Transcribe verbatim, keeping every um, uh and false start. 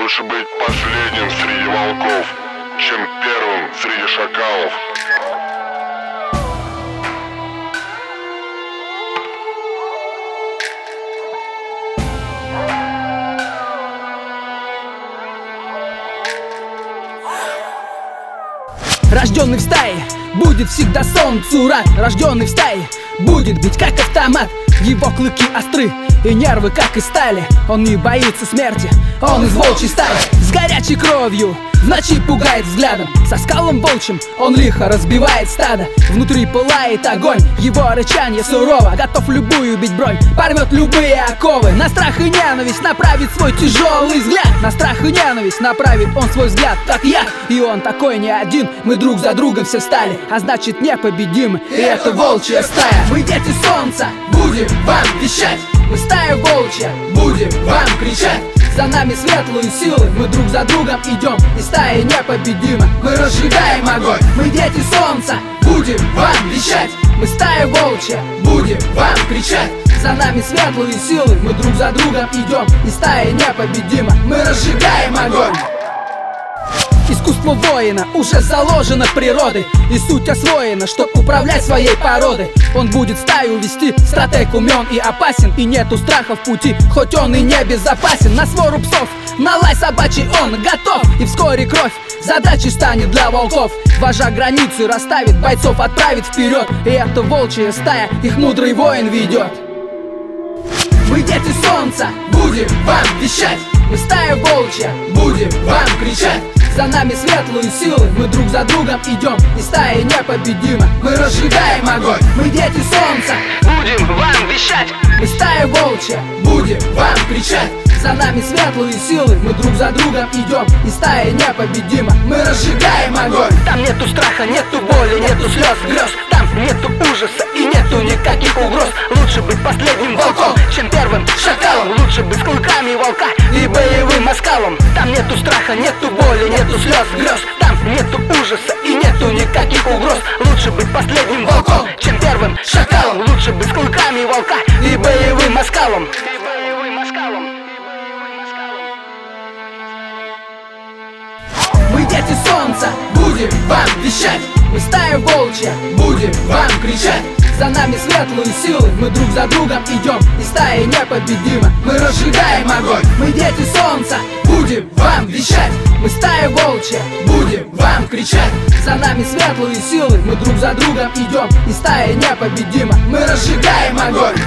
Лучше быть последним среди волков, чем первым среди шакалов. Рожденный в стае будет всегда солнцу рад. Рожденный в стае будет бить как автомат. Его клыки остры и нервы как из стали. Он не боится смерти, он из волчьей стаи. С горячей кровью в ночи пугает взглядом. Со скалом волчьим он лихо разбивает стадо. Внутри пылает огонь, его рычанье сурово. Готов любую бить бронь, порвет любые оковы. На страх и ненависть направит свой тяжелый взгляд. На страх и ненависть направит он свой взгляд, как я. И он такой не один, мы друг за другом все встали. А значит непобедимы, и это волчья стая. Мы дети солнца, будем вам вещать. Мы стая волчья, будем вам кричать. За нами светлые силы, мы друг за другом идем. И стая непобедима, мы разжигаем огонь. Мы дети солнца, будем вам вещать. Мы стая волчья, будем вам кричать. За нами светлые силы, мы друг за другом идем. И стая непобедима, мы разжигаем огонь. Искусство воина уже заложено природой, и суть освоена, чтоб управлять своей породой. Он будет стаю вести, стратег умен и опасен. И нету страха в пути, хоть он и не безопасен. На свору псов, на лай собачий он готов. И вскоре кровь задачей станет для волков. Вожак границы расставит, бойцов отправит вперед. И эта волчья стая, их мудрый воин ведет. Мы дети солнца, будем вам вещать. Мы стая волчья, будем вам кричать. За нами светлые силы, мы друг за другом идем. И стая непобедима, мы разжигаем огонь. Мы дети солнца, будем вам вещать. Мы стая волчья, будем вам кричать. За нами светлые силы, мы друг за другом идем. И стая непобедима, мы разжигаем огонь. Там нету страха, нету боли, нету слез, грез. Там нету ужаса и нету никаких угроз. Лучше быть последним волком, чем первым шакалом. Лучше быть с клыками волка и боевым оскалом. Там нету страха, нету боли, нету слез, грез. Там нету ужаса и нету никаких угроз. Лучше быть последним волком, чем первым шакалом. Лучше быть с клыками волка и боевым оскалом. Мы дети солнца, будем вам вещать. Мы стая волчья, будем вам кричать. За нами светлые силы, мы друг за другом идем. И стая непобедима, мы разжигаем огонь. Мы дети солнца, будем вам вещать. Мы стая волчья, будем вам кричать. За нами светлые силы, мы друг за другом идем. И стая непобедима, мы разжигаем огонь.